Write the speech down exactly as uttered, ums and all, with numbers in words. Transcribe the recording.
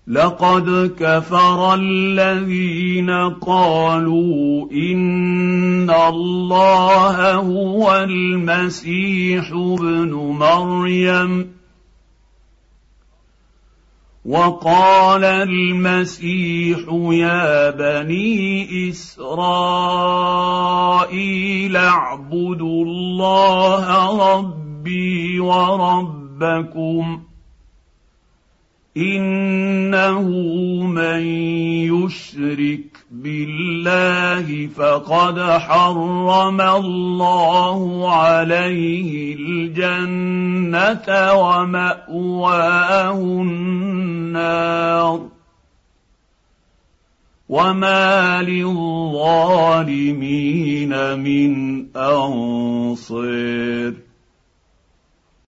لقد كفر الذين قالوا إن الله هو المسيح ابن مريم وقال المسيح يا بني إسرائيل اعبدوا الله ربي وربكم إنه من يشرك بالله فقد حرم الله عليه الجنة ومأواه النار وما للظالمين من أنصير.